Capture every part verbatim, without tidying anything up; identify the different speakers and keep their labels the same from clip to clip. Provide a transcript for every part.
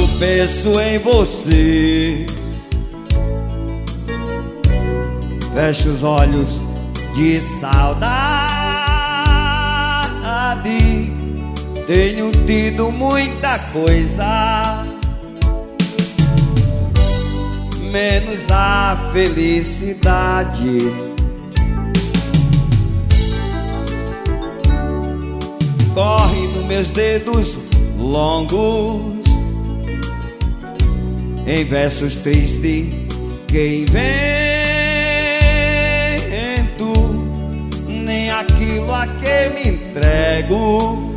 Speaker 1: penso em você, fecho os olhos de saudade. Tenho tido muita coisa, menos a felicidade. Corre nos meus dedos longos em versos tristes que invento, nem aquilo a que me entrego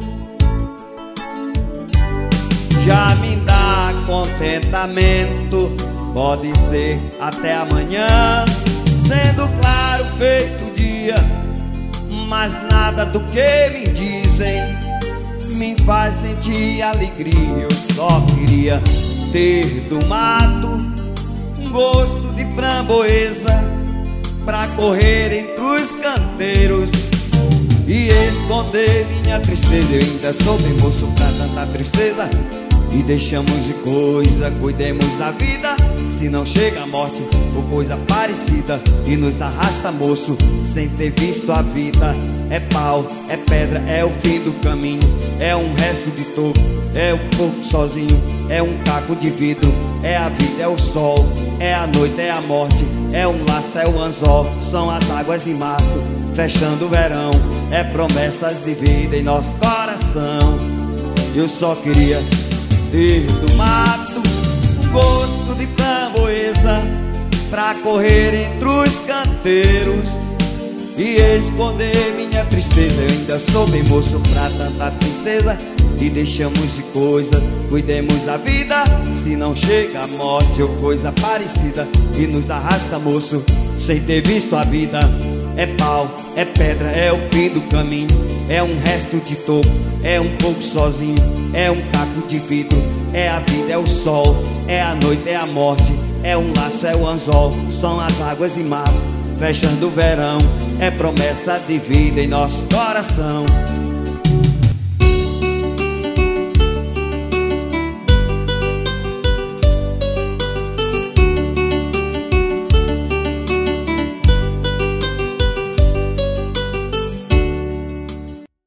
Speaker 1: já me dá contentamento. Pode ser até amanhã, sendo claro feito o dia, mas nada do que me dizem me faz sentir alegria. Eu só queria ter do mato um gosto de framboesa pra correr entre os canteiros e esconder minha tristeza. Eu ainda sou bem moço pra tanta tristeza. E deixamos de coisa, cuidemos da vida, se não chega a morte ou coisa parecida e nos arrasta, moço, sem ter visto a vida. É pau, é pedra, é o fim do caminho, é um resto de toco, é um pouco sozinho, é um caco de vidro. É a vida, é o sol, é a noite, é a morte, é um laço, é o anzol, são as águas em março, fechando o verão. É promessas de vida em nosso coração. Eu só queria ter do mato um gosto de framboesa pra correr entre os canteiros e esconder minha tristeza. Eu ainda sou bem moço pra tanta tristeza. E deixamos de coisa, cuidemos da vida, se não chega a morte ou coisa parecida e nos arrasta, moço, sem ter visto a vida. É pau, é pedra, é o fim do caminho, é um resto de toco, é um pouco sozinho, é um caco de vidro. É a vida, é o sol, é a noite, é a morte, é um laço, é o anzol, são as águas em massa, fechando o verão. É promessa de vida em nosso coração.